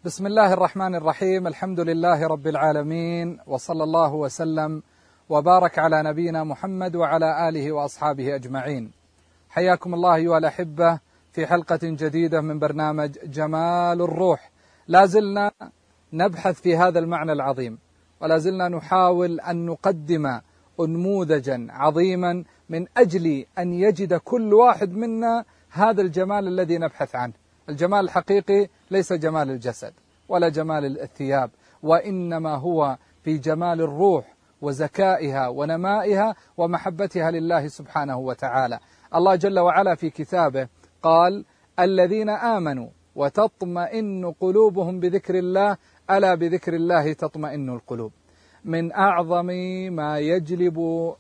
بسم الله الرحمن الرحيم. الحمد لله رب العالمين، وصلى الله وسلم وبارك على نبينا محمد وعلى آله وأصحابه أجمعين. حياكم الله أيها الأحبة في حلقة جديدة من برنامج جمال الروح. لازلنا نبحث في هذا المعنى العظيم، ولازلنا نحاول أن نقدم نموذجا عظيما من أجل أن يجد كل واحد منا هذا الجمال الذي نبحث عنه. الجمال الحقيقي ليس جمال الجسد ولا جمال الثياب، وإنما هو في جمال الروح وزكائها ونمائها ومحبتها لله سبحانه وتعالى. الله جل وعلا في كتابه قال: الذين آمنوا وتطمئن قلوبهم بذكر الله، ألا بذكر الله تطمئن القلوب. من أعظم ما يجلب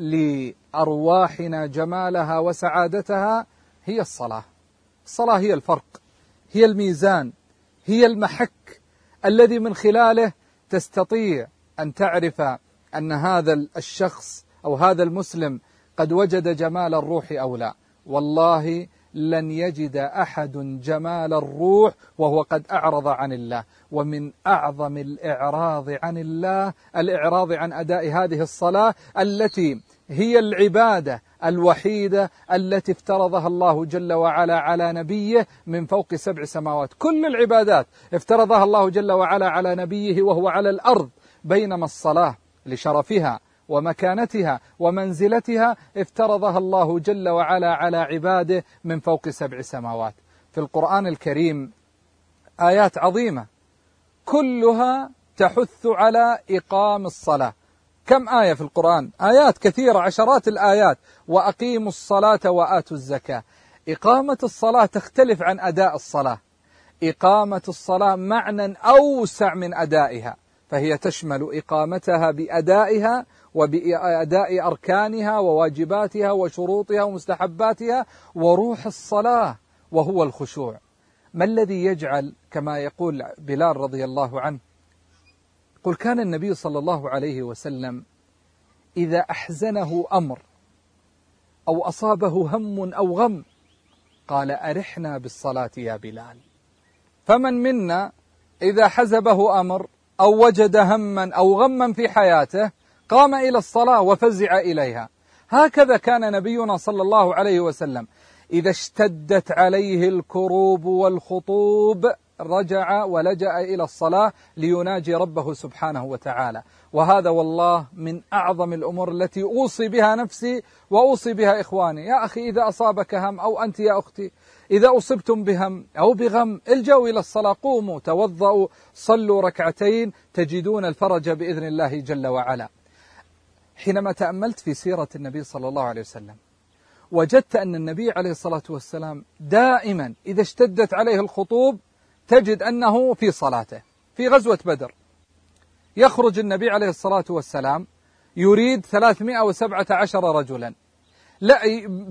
لأرواحنا جمالها وسعادتها هي الصلاة. الصلاة هي الفرق، هي الميزان، هي المحك الذي من خلاله تستطيع أن تعرف أن هذا الشخص أو هذا المسلم قد وجد جمال الروح أو لا. والله لن يجد أحد جمال الروح وهو قد أعرض عن الله. ومن أعظم الإعراض عن الله الإعراض عن أداء هذه الصلاة التي هي العبادة الوحيدة التي افترضها الله جل وعلا على نبيه من فوق 7 سماوات. كل العبادات افترضها الله جل وعلا على نبيه وهو على الأرض، بينما الصلاة لشرفها ومكانتها ومنزلتها افترضها الله جل وعلا على عباده من فوق 7 سماوات. في القرآن الكريم آيات عظيمة كلها تحث على إقام الصلاة. كم آية في القرآن؟ آيات كثيرة، عشرات الآيات. وأقيموا الصلاة وآتوا الزكاة. إقامة الصلاة تختلف عن أداء الصلاة. إقامة الصلاة معنى أوسع من أدائها، فهي تشمل إقامتها بأدائها وبأداء أركانها وواجباتها وشروطها ومستحباتها وروح الصلاة وهو الخشوع. ما الذي يجعل، كما يقول بلال رضي الله عنه، قل: كان النبي صلى الله عليه وسلم إذا أحزنه أمر أو أصابه هم أو غم قال: أرحنا بالصلاة يا بلال. فمن منا إذا حزبه أمر أو وجد هما أو غما في حياته قام إلى الصلاة وفزع إليها. هكذا كان نبينا صلى الله عليه وسلم إذا اشتدت عليه الكروب والخطوب رجع ولجأ إلى الصلاة ليناجي ربه سبحانه وتعالى. وهذا والله من أعظم الأمور التي أوصي بها نفسي وأوصي بها إخواني. يا أخي، إذا أصابك هم، أو أنت يا أختي إذا أصبتم بهم أو بغم، الجوا إلى الصلاة، قوموا توضأوا صلوا ركعتين تجدون الفرج بإذن الله جل وعلا. حينما تأملت في سيرة النبي صلى الله عليه وسلم وجدت أن النبي عليه الصلاة والسلام دائما إذا اشتدت عليه الخطوب تجد أنه في صلاته. في غزوة بدر يخرج النبي عليه الصلاة والسلام يريد 317 رجلا، لا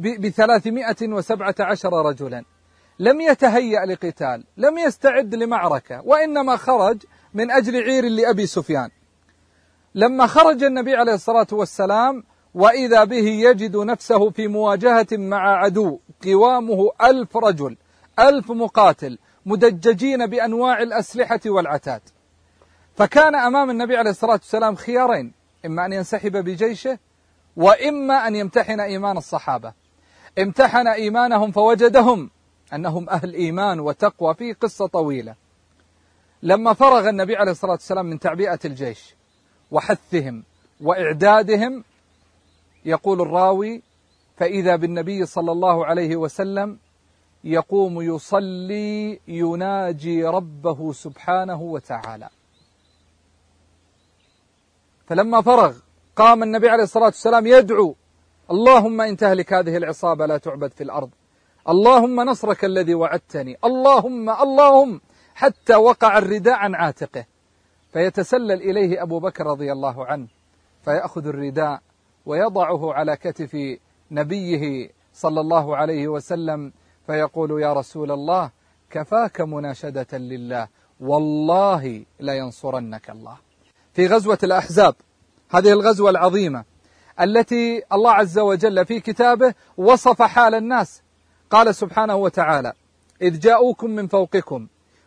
ب317 رجلا، لم يتهيأ لقتال، لم يستعد لمعركة، وإنما خرج من أجل عير لأبي سفيان. لما خرج النبي عليه الصلاة والسلام وإذا به يجد نفسه في مواجهة مع عدو قوامه 1000 رجل، 1000 مقاتل مدججين بأنواع الأسلحة والعتاد. فكان أمام النبي عليه الصلاة والسلام خيارين: إما أن ينسحب بجيشه، وإما أن يمتحن إيمان الصحابة. امتحن إيمانهم فوجدهم أنهم أهل إيمان وتقوى. في قصة طويلة. لما فرغ النبي عليه الصلاة والسلام من تعبئة الجيش وحثهم وإعدادهم، يقول الراوي: فإذا بالنبي صلى الله عليه وسلم يقوم يصلي يناجي ربه سبحانه وتعالى. فلما فرغ قام النبي عليه الصلاة والسلام يدعو: اللهم إن تهلك هذه العصابة لا تعبد في الأرض، اللهم نصرك الذي وعدتني، اللهم، حتى وقع الرداء عن عاتقه. فيتسلل إليه أبو بكر رضي الله عنه فيأخذ الرداء ويضعه على كتف نبيه صلى الله عليه وسلم فيقول: يا رسول الله، كفاك مناشدة لله، والله لينصرنك الله. في غزوة الأحزاب، هذه الغزوة العظيمة التي الله عز وجل في كتابه وصف حال الناس، قال سبحانه وتعالى: إذ جاءوكم من فوقكم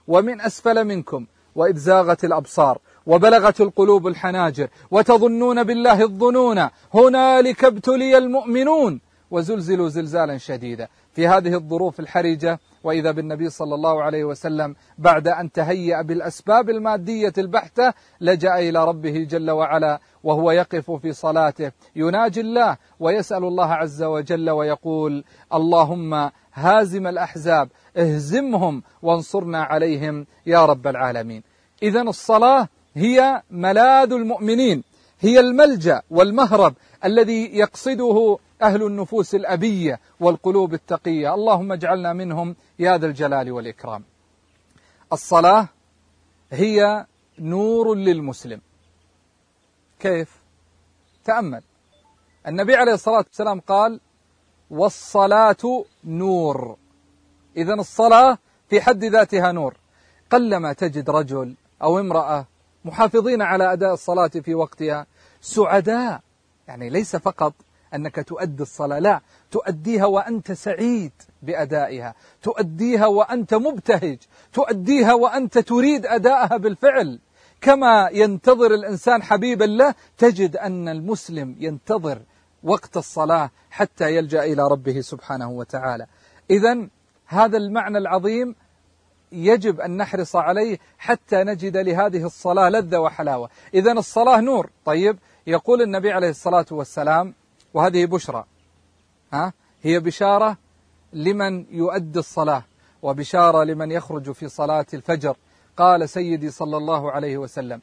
ومن أسفل منكم وإذ زاغت الأبصار وبلغت القلوب الحناجر وتظنون بالله الظنون هنالك ابتلي المؤمنون وزلزلوا زلزالا شديدا. في هذه الظروف الحرجة وإذا بالنبي صلى الله عليه وسلم بعد أن تهيأ بالأسباب المادية البحتة لجأ إلى ربه جل وعلا وهو يقف في صلاته يناجي الله ويسأل الله عز وجل ويقول اللهم هازم الأحزاب اهزمهم وانصرنا عليهم يا رب العالمين. إذن الصلاة هي ملاذ المؤمنين، هي الملجأ والمهرب الذي يقصده أهل النفوس الأبية والقلوب التقية. اللهم اجعلنا منهم يا ذا الجلال والإكرام. الصلاة هي نور للمسلم. كيف؟ تأمل. النبي عليه الصلاة والسلام قال والصلاة نور. إذن الصلاة في حد ذاتها نور. قلما تجد رجل أو امرأة محافظين على أداء الصلاة في وقتها سعداء، يعني ليس فقط أنك تؤدي الصلاة، لا، تؤديها وأنت سعيد بأدائها، تؤديها وأنت مبتهج، تؤديها وأنت تريد أداءها بالفعل. كما ينتظر الإنسان حبيبا له تجد أن المسلم ينتظر وقت الصلاة حتى يلجأ إلى ربه سبحانه وتعالى. إذن هذا المعنى العظيم يجب أن نحرص عليه حتى نجد لهذه الصلاة لذة وحلاوة. إذن الصلاة نور. طيب، يقول النبي عليه الصلاة والسلام وهذه بشرى، هي بشارة لمن يؤدي الصلاة وبشارة لمن يخرج في صلاة الفجر. قال سيدي صلى الله عليه وسلم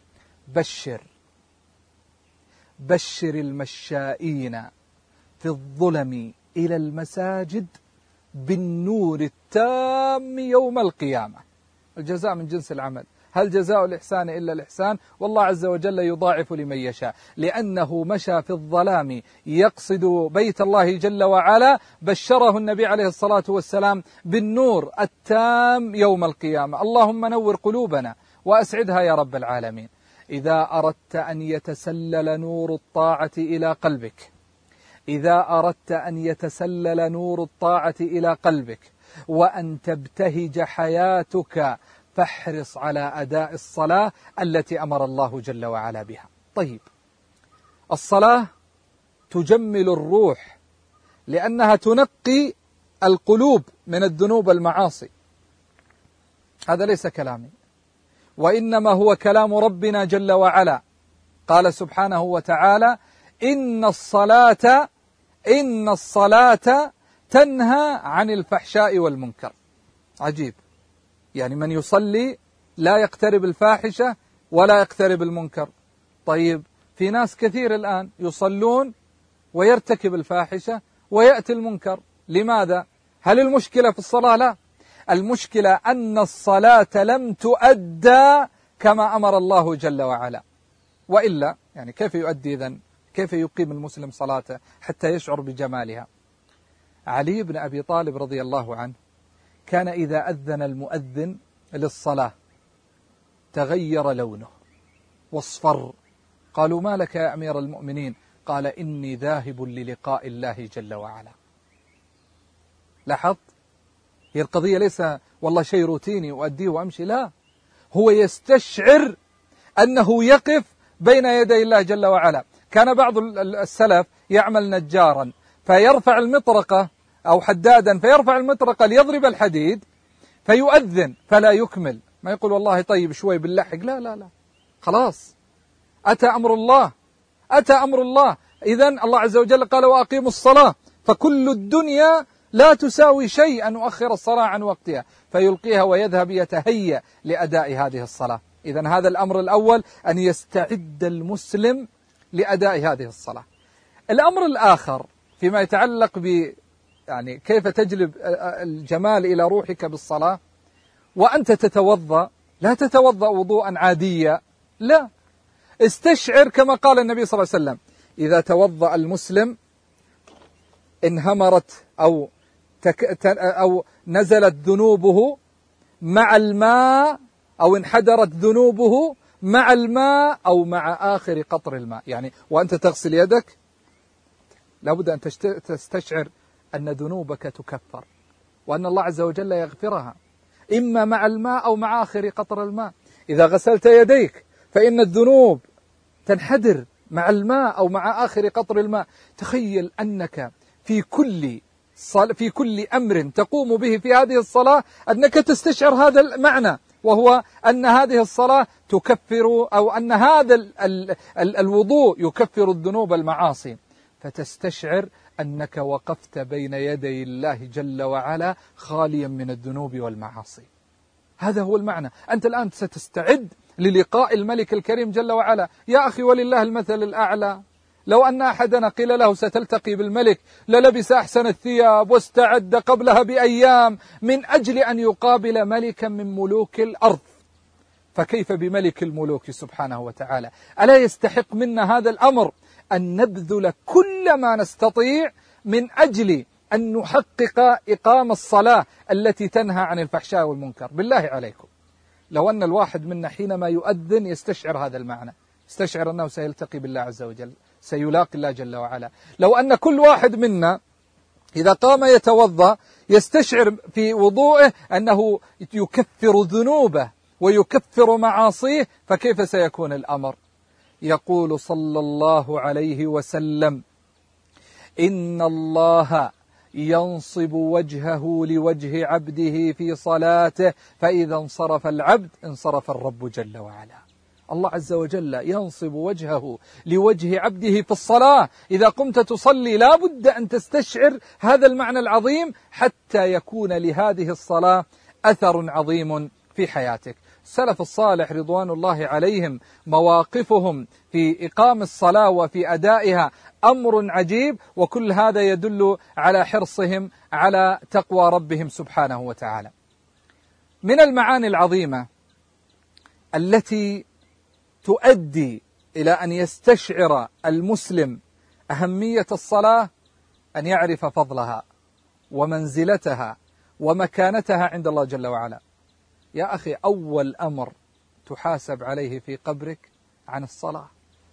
بشر المشائين في الظلم إلى المساجد بالنور التام يوم القيامة. الجزاء من جنس العمل، هل جزاء الإحسان إلا الإحسان؟ والله عز وجل يضاعف لمن يشاء. لأنه مشى في الظلام يقصد بيت الله جل وعلا بشره النبي عليه الصلاة والسلام بالنور التام يوم القيامة. اللهم نور قلوبنا وأسعدها يا رب العالمين. إذا أردت أن يتسلل نور الطاعة إلى قلبك، إذا أردت أن يتسلل نور الطاعة إلى قلبك وأن تبتهج حياتك فاحرص على أداء الصلاة التي أمر الله جل وعلا بها. طيب، الصلاة تجمل الروح لأنها تنقي القلوب من الذنوب والمعاصي. هذا ليس كلامي، وإنما هو كلام ربنا جل وعلا. قال سبحانه وتعالى إن الصلاة تنهى عن الفحشاء والمنكر. عجيب، يعني من يصلي لا يقترب الفاحشة ولا يقترب المنكر. طيب، في ناس كثير الآن يصلون ويرتكب الفاحشة ويأتي المنكر. لماذا؟ هل المشكلة في الصلاة؟ لا، المشكلة أن الصلاة لم تؤدى كما أمر الله جل وعلا. وإلا يعني كيف يؤدي إذن؟ كيف يقيم المسلم صلاته حتى يشعر بجمالها؟ علي بن أبي طالب رضي الله عنه كان إذا أذن المؤذن للصلاة تغير لونه واصفر. قالوا ما لك يا أمير المؤمنين؟ قال إني ذاهب للقاء الله جل وعلا. لاحظت؟ هي القضية ليس والله شيء روتيني وأديه وأمشي، لا، هو يستشعر أنه يقف بين يدي الله جل وعلا. كان بعض السلف يعمل نجارا فيرفع المطرقة أو حدادا فيرفع المطرقة ليضرب الحديد فيؤذن فلا يكمل، ما يقول والله طيب شوي باللحق، لا لا لا، خلاص أتى أمر الله، أتى أمر الله. إذن الله عز وجل قال وأقيموا الصلاة، فكل الدنيا لا تساوي شيء أن يؤخر الصلاة عن وقتها فيلقيها ويذهب يتهيأ لأداء هذه الصلاة. إذن هذا الأمر الأول، أن يستعد المسلم لأداء هذه الصلاة. الأمر الآخر فيما يتعلق يعني كيف تجلب الجمال إلى روحك بالصلاة، وأنت تتوضأ لا تتوضأ وضوءا عاديا، لا، استشعر كما قال النبي صلى الله عليه وسلم إذا توضأ المسلم انهمرت أو نزلت ذنوبه مع الماء أو انحدرت ذنوبه مع الماء أو مع آخر قطر الماء. يعني وأنت تغسل يدك لابد أن تستشعر أن ذنوبك تكفر وأن الله عز وجل يغفرها. إما مع الماء أو مع آخر قطر الماء. إذا غسلت يديك فإن الذنوب تنحدر مع الماء أو مع آخر قطر الماء. تخيل أنك في كل أمر تقوم به في هذه الصلاة أنك تستشعر هذا المعنى، وهو أن هذه الصلاة تكفر، أو أن هذا الوضوء يكفر الذنوب المعاصي، فتستشعر أنك وقفت بين يدي الله جل وعلا خاليا من الذنوب والمعاصي. هذا هو المعنى. أنت الآن ستستعد للقاء الملك الكريم جل وعلا. يا أخي ولله المثل الأعلى، لو أن أحدنا قيل له ستلتقي بالملك للبس أحسن الثياب واستعد قبلها بأيام من أجل أن يقابل ملكا من ملوك الأرض، فكيف بملك الملوك سبحانه وتعالى؟ ألا يستحق منا هذا الأمر أن نبذل كل ما نستطيع من أجل أن نحقق إقام الصلاة التي تنهى عن الفحشاء والمنكر؟ بالله عليكم، لو أن الواحد منا حينما يؤذن يستشعر هذا المعنى، يستشعر أنه سيلتقي بالله عز وجل، سيلاقي الله جل وعلا. لو أن كل واحد منا إذا قام يتوضأ يستشعر في وضوءه أنه يكفر ذنوبه ويكفر معاصيه، فكيف سيكون الأمر؟ يقول صلى الله عليه وسلم: إن الله ينصب وجهه لوجه عبده في صلاته، فإذا انصرف العبد انصرف الرب جل وعلا. الله عز وجل ينصب وجهه لوجه عبده في الصلاة. إذا قمت تصلي لا بد أن تستشعر هذا المعنى العظيم حتى يكون لهذه الصلاة أثر عظيم في حياتك. السلف الصالح رضوان الله عليهم مواقفهم في إقام الصلاة وفي أدائها أمر عجيب، وكل هذا يدل على حرصهم على تقوى ربهم سبحانه وتعالى. من المعاني العظيمة التي تؤدي إلى أن يستشعر المسلم أهمية الصلاة أن يعرف فضلها ومنزلتها ومكانتها عند الله جل وعلا. يا أخي، أول أمر تحاسب عليه في قبرك عن الصلاة.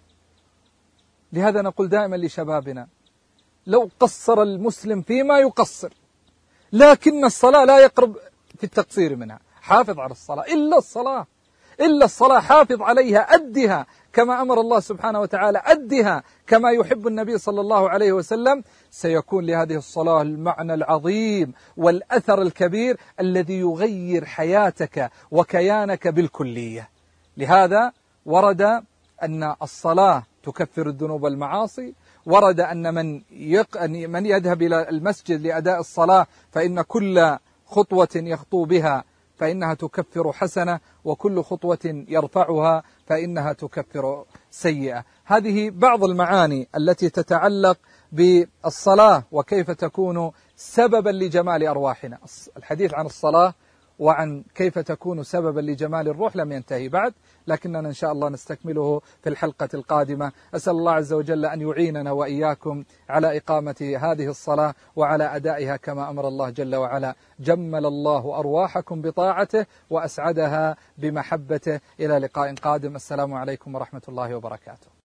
لهذا نقول دائما لشبابنا: لو قصر المسلم فيما يقصر، لكن الصلاة لا يقرب في التقصير منها. حافظ على الصلاة، إلا الصلاة حافظ عليها، أدها كما أمر الله سبحانه وتعالى، أدها كما يحب النبي صلى الله عليه وسلم. سيكون لهذه الصلاة المعنى العظيم والأثر الكبير الذي يغير حياتك وكيانك بالكلية. لهذا ورد أن الصلاة تكفر الذنوب والمعاصي، ورد أن من يذهب إلى المسجد لأداء الصلاة فإن كل خطوة يخطو بها فإنها تكفر حسنة، وكل خطوة يرفعها فإنها تكفر سيئة. هذه بعض المعاني التي تتعلق بالصلاة وكيف تكون سببا لجمال أرواحنا. الحديث عن الصلاة وعن كيف تكون سببا لجمال الروح لم ينتهي بعد، لكننا إن شاء الله نستكمله في الحلقة القادمة. أسأل الله عز وجل أن يعيننا وإياكم على إقامة هذه الصلاة وعلى أدائها كما أمر الله جل وعلا. جمل الله أرواحكم بطاعته وأسعدها بمحبته. إلى لقاء قادم. السلام عليكم ورحمة الله وبركاته.